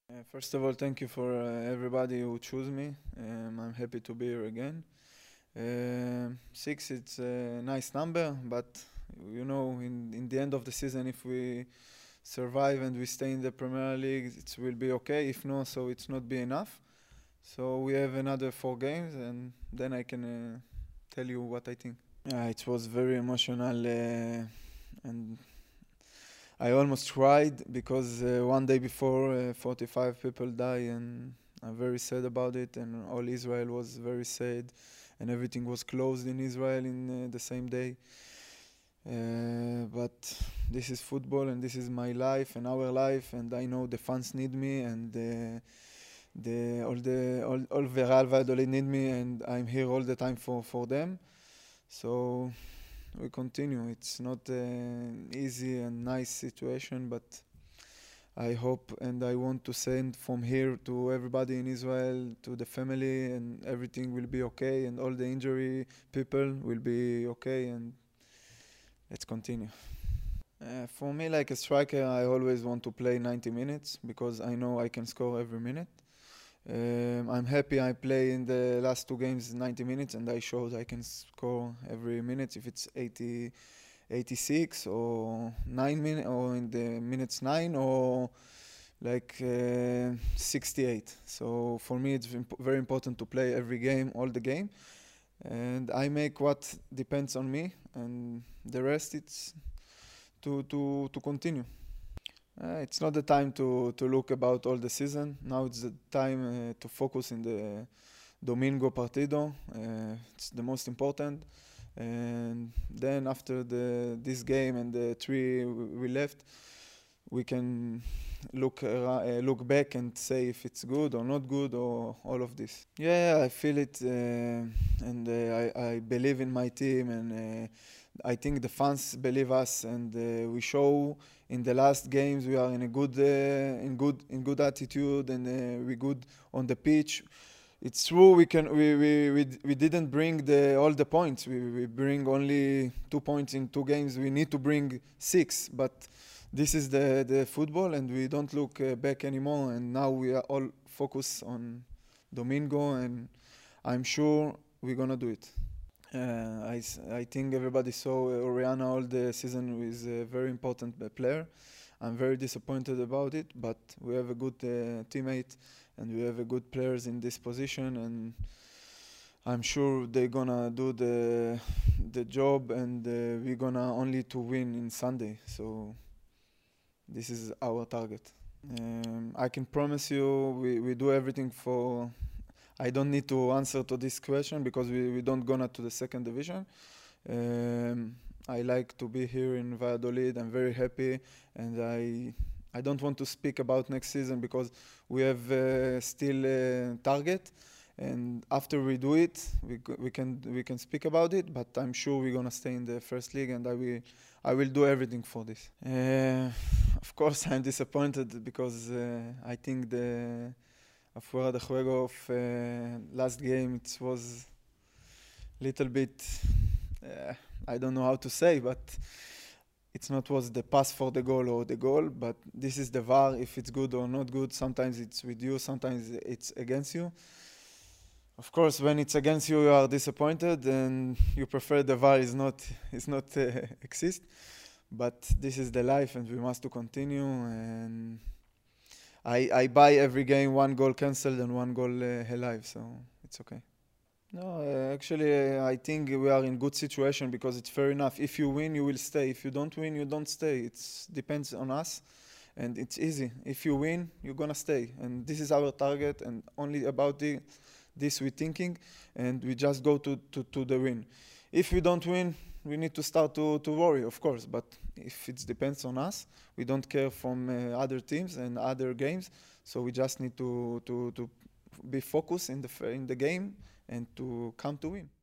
First of all, thank you for everybody who chose me. I'm happy to be here again. Six, it's a nice number, but in the end of the season, if we survive and we stay in the Premier League, it will be okay. If not, so it's not be enough. So we have another 4 games, and then I can tell you what I think. It was very emotional, and I almost cried because one day before 45 people die, and I'm very sad about it, and all Israel was very sad, and everything was closed in Israel in the same day. But this is football, and this is my life and our life, and I know the fans need me, and all Real Valladolid need me, and I'm here all the time for them. So we continue. It's not an easy and nice situation, but I hope and I want to send from here to everybody in Israel, to the family, and everything will be okay, and all the injury people will be okay, and let's continue. For me, like a striker, I always want to play 90 minutes because I know I can score every minute. I'm happy I play in the last 2 games 90 minutes, and I showed I can score every minute if it's 80, 86 or 9 minutes, or in the minutes 9 or like 68. So for me it's very important to play every game, all the game, and I make what depends on me, and the rest it's to continue. It's not the time to look about all the season. Now it's the time to focus in the Domingo Partido. It's the most important. And then after this game and the 3 we left, we can look back and say if it's good or not good or all of this. Yeah, I feel it, and I believe in my team, and I think the fans believe us, and we show in the last games we are in a good attitude, and we good on the pitch. It's true we didn't bring all the points. We bring only 2 points in 2 games. We need to bring 6, but this is the football, and we don't look back anymore. And now we are all focused on Domingo, and I'm sure we're gonna do it. I think everybody saw Oriana all the season is a very important player. I'm very disappointed about it, but we have a good teammate, and we have a good players in this position, and I'm sure they're gonna do the job, and we're gonna only to win in Sunday. So this is our target. I can promise you we do everything for. I don't need to answer to this question because we don't gonna to the second division. I like to be here in Valladolid. I'm very happy, and I don't want to speak about next season because we have still a target, and after we do it, we can speak about it. But I'm sure we're gonna stay in the first league, and I will do everything for this. Of course, I'm disappointed because I think the Afuera de Juego of last game, it was little bit, I don't know how to say, but it's not was the pass for the goal or the goal, but this is the VAR, if it's good or not good. Sometimes it's with you, sometimes it's against you. Of course, when it's against you, you are disappointed, and you prefer the VAR is not exist. But this is the life, and we must to continue, and I buy every game 1 goal cancelled and 1 goal alive, so it's okay. No, actually, I think we are in good situation because it's fair enough. If you win, you will stay. If you don't win, you don't stay. It depends on us, and it's easy. If you win, you're gonna stay, and this is our target, and only about this we're thinking, and we just go to the win. If we don't win, we need to start to worry, of course, but if it depends on us, we don't care from other teams and other games, so we just need to be focused in the game and to come to win.